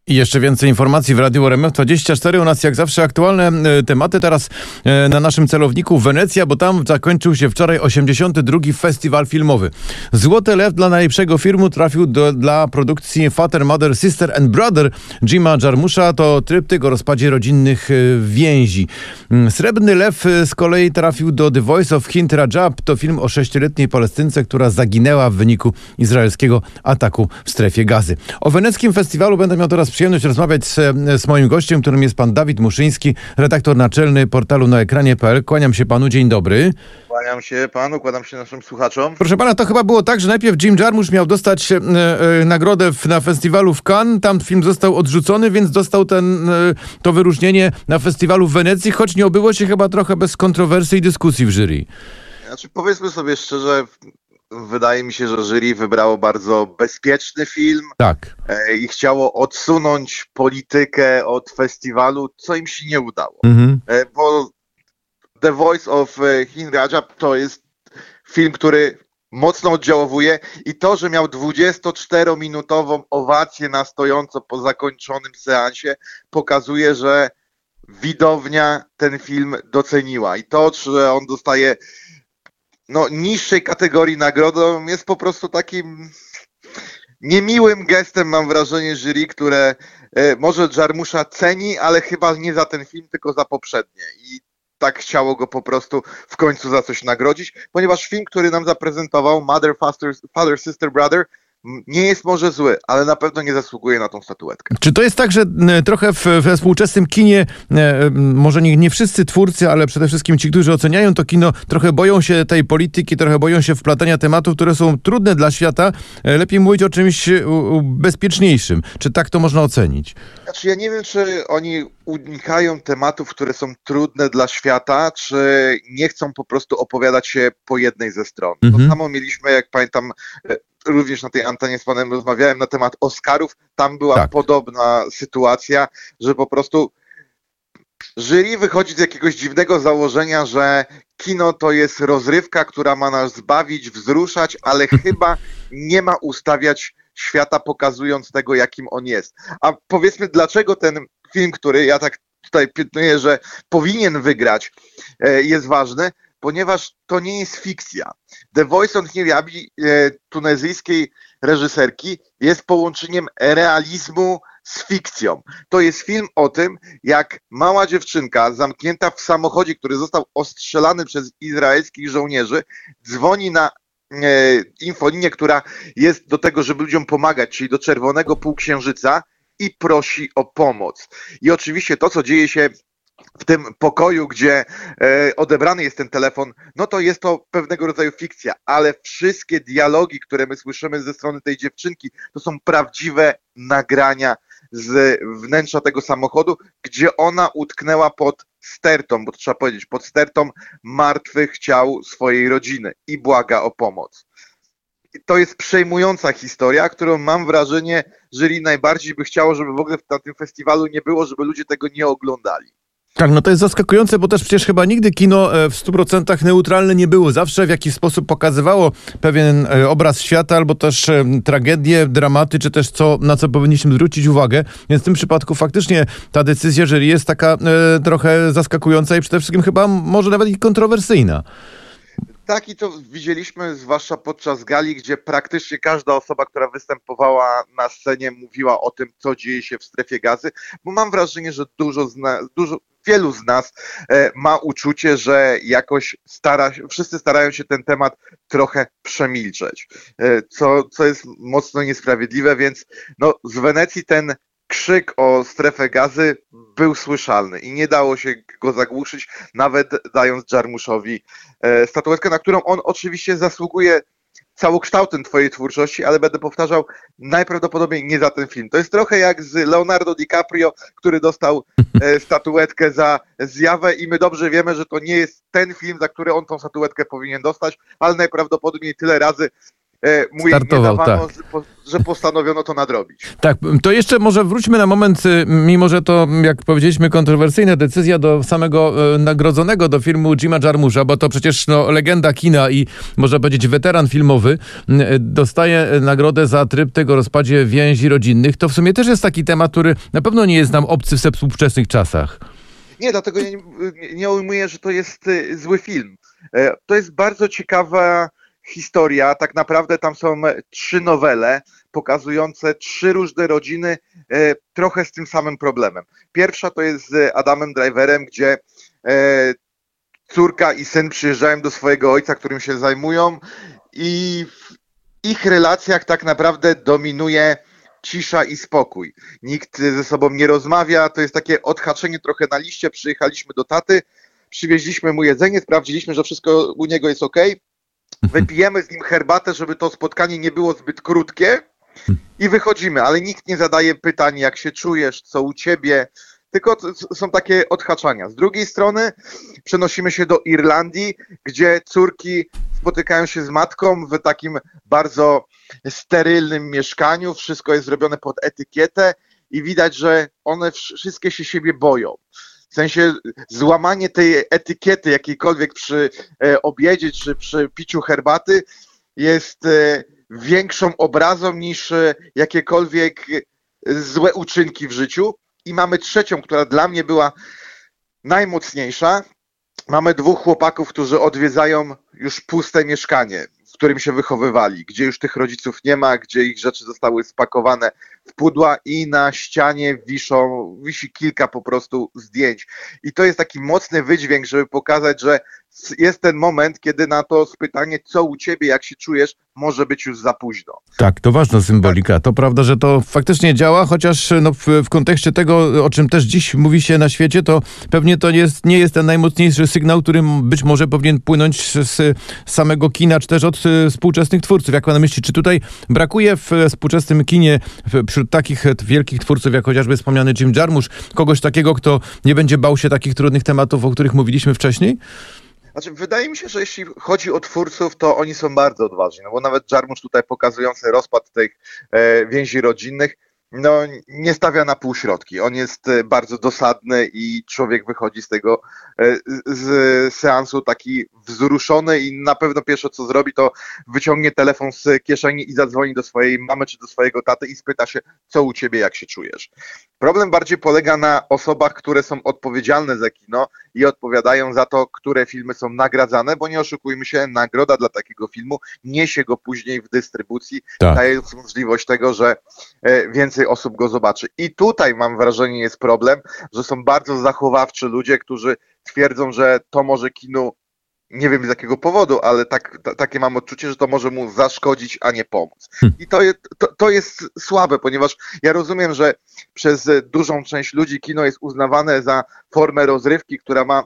I jeszcze więcej informacji w Radiu RMF24. U nas jak zawsze aktualne tematy. Teraz na naszym celowniku Wenecja, bo tam zakończył się wczoraj 82. Festiwal Filmowy. Złoty Lew dla najlepszego filmu trafił dla produkcji Father, Mother, Sister and Brother Jima Jarmusza. To tryptyk o rozpadzie rodzinnych więzi. Srebrny Lew z kolei trafił do The Voice of Hind Rajab. To film o 6-letniej Palestynce, która zaginęła w wyniku izraelskiego ataku w strefie Gazy. O weneckim festiwalu będę miał teraz przyjemność rozmawiać z moim gościem, którym jest pan Dawid Muszyński, redaktor naczelny portalu naekranie.pl. Kłaniam się panu, dzień dobry. Kłaniam się panu, kłaniam się naszym słuchaczom. Proszę pana, to chyba było tak, że najpierw Jim Jarmusch miał dostać nagrodę na festiwalu w Cannes, tam film został odrzucony, więc dostał to wyróżnienie na festiwalu w Wenecji, choć nie obyło się chyba trochę bez kontrowersji i dyskusji w jury. Znaczy, powiedzmy sobie szczerze, wydaje mi się, że jury wybrało bardzo bezpieczny film. Tak. I chciało odsunąć politykę od festiwalu, co im się nie udało. Bo The Voice of Hind Rajab to jest film, który mocno oddziałuje i to, że miał 24-minutową owację na stojąco po zakończonym seansie, pokazuje, że widownia ten film doceniła. I to, że on dostaje niższej kategorii nagrodą, jest po prostu takim niemiłym gestem, mam wrażenie, jury, które może Jarmusza ceni, ale chyba nie za ten film, tylko za poprzednie. I tak chciało go po prostu w końcu za coś nagrodzić, ponieważ film, który nam zaprezentował, Mother, Father, Sister, Brother, nie jest może zły, ale na pewno nie zasługuje na tą statuetkę. Czy to jest tak, że trochę we współczesnym kinie, może nie wszyscy twórcy, ale przede wszystkim ci, którzy oceniają to kino, trochę boją się tej polityki, trochę boją się wplatania tematów, które są trudne dla świata, lepiej mówić o czymś bezpieczniejszym. Czy tak to można ocenić? Znaczy, ja nie wiem, czy oni unikają tematów, które są trudne dla świata, czy nie chcą po prostu opowiadać się po jednej ze stron. To samo mieliśmy, jak pamiętam, również na tej antenie z panem rozmawiałem na temat Oscarów. Tam była podobna sytuacja, że po prostu jury wychodzi z jakiegoś dziwnego założenia, że kino to jest rozrywka, która ma nas bawić, wzruszać, ale chyba nie ma ustawiać świata, pokazując tego, jakim on jest. A powiedzmy, dlaczego ten film, który ja tak tutaj piętnuję, że powinien wygrać, jest ważny, ponieważ to nie jest fikcja. The Voice of Hind Rajab, tunezyjskiej reżyserki, jest połączeniem realizmu z fikcją. To jest film o tym, jak mała dziewczynka zamknięta w samochodzie, który został ostrzelany przez izraelskich żołnierzy, dzwoni na infolinię, która jest do tego, żeby ludziom pomagać, czyli do Czerwonego Półksiężyca, i prosi o pomoc. I oczywiście to, co dzieje się w tym pokoju, gdzie odebrany jest ten telefon, to jest to pewnego rodzaju fikcja, ale wszystkie dialogi, które my słyszymy ze strony tej dziewczynki, to są prawdziwe nagrania z wnętrza tego samochodu, gdzie ona utknęła pod stertą, bo to trzeba powiedzieć, pod stertą martwych ciał swojej rodziny i błaga o pomoc. To jest przejmująca historia, którą mam wrażenie, jury najbardziej by chciało, żeby w ogóle na tym festiwalu nie było, żeby ludzie tego nie oglądali. Tak, to jest zaskakujące, bo też przecież chyba nigdy kino w 100% neutralne nie było. Zawsze w jakiś sposób pokazywało pewien obraz świata, albo też tragedię, dramaty, czy też na co powinniśmy zwrócić uwagę. Więc w tym przypadku faktycznie ta decyzja jury jest taka trochę zaskakująca i przede wszystkim chyba może nawet i kontrowersyjna. Tak, i to widzieliśmy zwłaszcza podczas gali, gdzie praktycznie każda osoba, która występowała na scenie, mówiła o tym, co dzieje się w strefie Gazy, bo mam wrażenie, że wielu z nas ma uczucie, że jakoś wszyscy starają się ten temat trochę przemilczeć, co jest mocno niesprawiedliwe, więc z Wenecji ten krzyk o strefę Gazy był słyszalny i nie dało się go zagłuszyć, nawet dając Jarmuszowi statuetkę, na którą on oczywiście zasługuje całokształtem twojej twórczości, ale będę powtarzał, najprawdopodobniej nie za ten film. To jest trochę jak z Leonardo DiCaprio, który dostał statuetkę za Zjawę i my dobrze wiemy, że to nie jest ten film, za który on tą statuetkę powinien dostać, ale najprawdopodobniej tyle razy mu jej nie Startował, dawano, tak. że postanowiono to nadrobić. Tak, to jeszcze może wróćmy na moment, mimo że to, jak powiedzieliśmy, kontrowersyjna decyzja do samego nagrodzonego do filmu Jima Jarmusza, bo to przecież legenda kina i można powiedzieć weteran filmowy, dostaje nagrodę za tryb tego rozpadzie więzi rodzinnych. To w sumie też jest taki temat, który na pewno nie jest nam obcy w współczesnych czasach. Nie, dlatego nie ujmuję, że to jest zły film. To jest bardzo ciekawa historia. Tak naprawdę tam są 3 nowele pokazujące 3 różne rodziny trochę z tym samym problemem. Pierwsza to jest z Adamem Driverem, gdzie córka i syn przyjeżdżają do swojego ojca, którym się zajmują i w ich relacjach tak naprawdę dominuje cisza i spokój. Nikt ze sobą nie rozmawia, to jest takie odhaczenie trochę na liście. Przyjechaliśmy do taty, przywieźliśmy mu jedzenie, sprawdziliśmy, że wszystko u niego jest okej. Wypijemy z nim herbatę, żeby to spotkanie nie było zbyt krótkie i wychodzimy, ale nikt nie zadaje pytań, jak się czujesz, co u ciebie, tylko są takie odhaczania. Z drugiej strony przenosimy się do Irlandii, gdzie córki spotykają się z matką w takim bardzo sterylnym mieszkaniu, wszystko jest zrobione pod etykietę i widać, że one wszystkie się siebie boją. W sensie złamanie tej etykiety jakiejkolwiek przy obiedzie czy przy piciu herbaty jest większą obrazą niż jakiekolwiek złe uczynki w życiu. I mamy trzecią, która dla mnie była najmocniejsza. Mamy 2 chłopaków, którzy odwiedzają już puste mieszkanie, w którym się wychowywali, gdzie już tych rodziców nie ma, gdzie ich rzeczy zostały spakowane w pudła i na ścianie wisi kilka po prostu zdjęć. I to jest taki mocny wydźwięk, żeby pokazać, że jest ten moment, kiedy na to pytanie, co u ciebie, jak się czujesz, może być już za późno. Tak, to ważna symbolika. To prawda, że to faktycznie działa, chociaż w kontekście tego, o czym też dziś mówi się na świecie, to pewnie to nie jest ten najmocniejszy sygnał, który być może powinien płynąć z samego kina, czy też od współczesnych twórców. Jak pan myśli, czy tutaj brakuje w współczesnym kinie wśród takich wielkich twórców, jak chociażby wspomniany Jim Jarmusch, kogoś takiego, kto nie będzie bał się takich trudnych tematów, o których mówiliśmy wcześniej? Znaczy, wydaje mi się, że jeśli chodzi o twórców, to oni są bardzo odważni, no bo nawet Jarmusch tutaj pokazujący rozpad tych więzi rodzinnych, no nie stawia na półśrodki. On jest bardzo dosadny i człowiek wychodzi z tego z seansu taki wzruszony i na pewno pierwsze co zrobi, to wyciągnie telefon z kieszeni i zadzwoni do swojej mamy czy do swojego taty i spyta się, co u ciebie, jak się czujesz. Problem bardziej polega na osobach, które są odpowiedzialne za kino i odpowiadają za to, które filmy są nagradzane, bo nie oszukujmy się, nagroda dla takiego filmu niesie go później w dystrybucji, tak, dając możliwość tego, że więcej osób go zobaczy. I tutaj mam wrażenie jest problem, że są bardzo zachowawczy ludzie, którzy twierdzą, że to może kinu, nie wiem z jakiego powodu, ale takie mam odczucie, że to może mu zaszkodzić, a nie pomóc. I to jest słabe, ponieważ ja rozumiem, że przez dużą część ludzi kino jest uznawane za formę rozrywki, która ma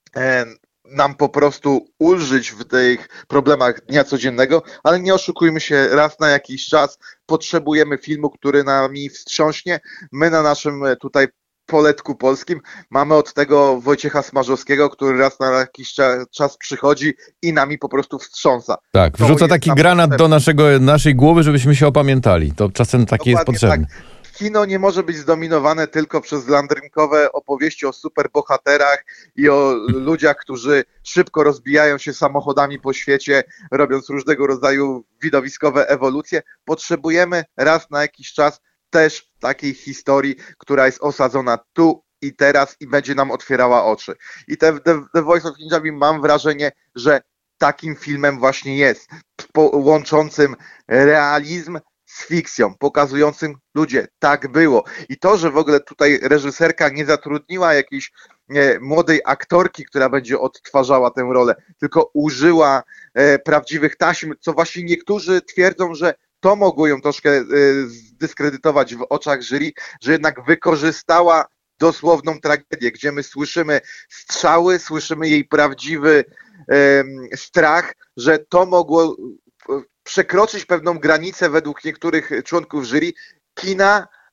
nam po prostu ulżyć w tych problemach dnia codziennego, ale nie oszukujmy się, raz na jakiś czas potrzebujemy filmu, który nami wstrząśnie. My na naszym tutaj poletku polskim mamy od tego Wojciecha Smarzowskiego, który raz na jakiś czas przychodzi i nami po prostu wstrząsa. Tak, wrzuca taki granat do naszej głowy, żebyśmy się opamiętali. To czasem takie jest potrzebne. Tak. Kino nie może być zdominowane tylko przez landrynkowe opowieści o superbohaterach i o ludziach, którzy szybko rozbijają się samochodami po świecie, robiąc różnego rodzaju widowiskowe ewolucje. Potrzebujemy raz na jakiś czas też takiej historii, która jest osadzona tu i teraz i będzie nam otwierała oczy. I The Voice of Ninjago, mam wrażenie, że takim filmem właśnie jest, łączącym realizm z fikcją, pokazującym ludzie, tak było. I to, że w ogóle tutaj reżyserka nie zatrudniła jakiejś młodej aktorki, która będzie odtwarzała tę rolę, tylko użyła prawdziwych taśm, co właśnie niektórzy twierdzą, że to mogło ją troszkę zdyskredytować w oczach jury, że jednak wykorzystała dosłowną tragedię, gdzie my słyszymy strzały, słyszymy jej prawdziwy strach, że to mogło przekroczyć pewną granicę według niektórych członków jury kina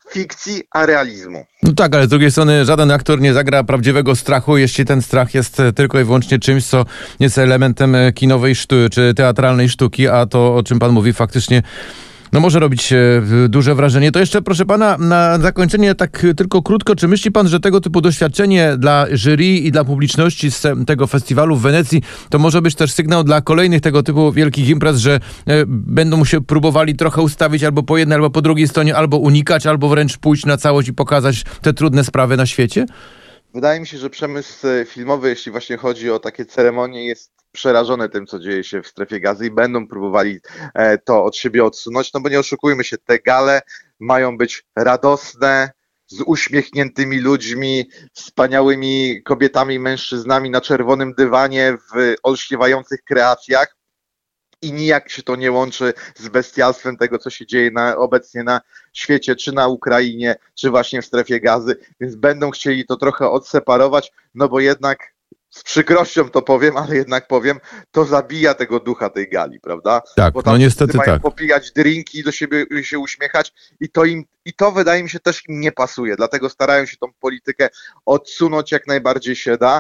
fikcji, a realizmu. No tak, ale z drugiej strony żaden aktor nie zagra prawdziwego strachu, jeśli ten strach jest tylko i wyłącznie czymś, co jest elementem kinowej sztuki, czy teatralnej sztuki, a to, o czym pan mówi, faktycznie może robić duże wrażenie. To jeszcze, proszę pana, na zakończenie tak tylko krótko, czy myśli pan, że tego typu doświadczenie dla jury i dla publiczności z tego festiwalu w Wenecji to może być też sygnał dla kolejnych tego typu wielkich imprez, że będą się próbowali trochę ustawić albo po jednej, albo po drugiej stronie, albo unikać, albo wręcz pójść na całość i pokazać te trudne sprawy na świecie? Wydaje mi się, że przemysł filmowy, jeśli właśnie chodzi o takie ceremonie, jest przerażony tym, co dzieje się w Strefie Gazy i będą próbowali to od siebie odsunąć, bo nie oszukujmy się, te gale mają być radosne, z uśmiechniętymi ludźmi, wspaniałymi kobietami, mężczyznami na czerwonym dywanie w olśniewających kreacjach i nijak się to nie łączy z bestialstwem tego, co się dzieje obecnie na świecie, czy na Ukrainie, czy właśnie w Strefie Gazy, więc będą chcieli to trochę odseparować, bo jednak z przykrością to powiem, ale jednak powiem, to zabija tego ducha tej gali, prawda? Tak, bo tam niestety mają tak. popijać drinki, do siebie się uśmiechać i to wydaje mi się też im nie pasuje, dlatego starają się tą politykę odsunąć jak najbardziej się da,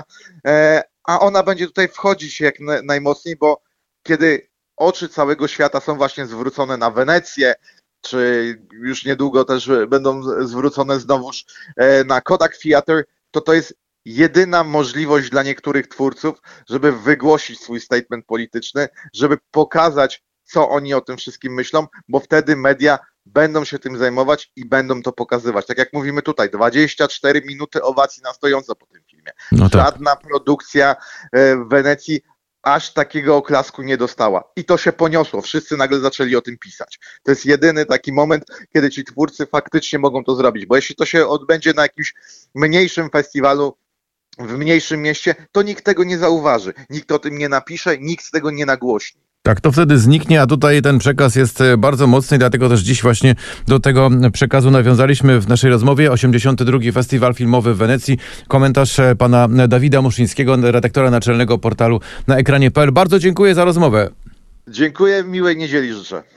a ona będzie tutaj wchodzić jak najmocniej, bo kiedy oczy całego świata są właśnie zwrócone na Wenecję, czy już niedługo też będą zwrócone znowuż na Kodak Theatre, to jest jedyna możliwość dla niektórych twórców, żeby wygłosić swój statement polityczny, żeby pokazać, co oni o tym wszystkim myślą, bo wtedy media będą się tym zajmować i będą to pokazywać. Tak jak mówimy tutaj, 24 minuty owacji na stojąco po tym filmie. Żadna produkcja w Wenecji aż takiego oklasku nie dostała. I to się poniosło. Wszyscy nagle zaczęli o tym pisać. To jest jedyny taki moment, kiedy ci twórcy faktycznie mogą to zrobić. Bo jeśli to się odbędzie na jakimś mniejszym festiwalu, w mniejszym mieście, to nikt tego nie zauważy. Nikt o tym nie napisze, nikt tego nie nagłośni. Tak, to wtedy zniknie, a tutaj ten przekaz jest bardzo mocny, dlatego też dziś właśnie do tego przekazu nawiązaliśmy w naszej rozmowie. 82. Festiwal Filmowy w Wenecji. Komentarz pana Dawida Muszyńskiego, redaktora naczelnego portalu na ekranie.pl. Bardzo dziękuję za rozmowę. Dziękuję, miłej niedzieli życzę.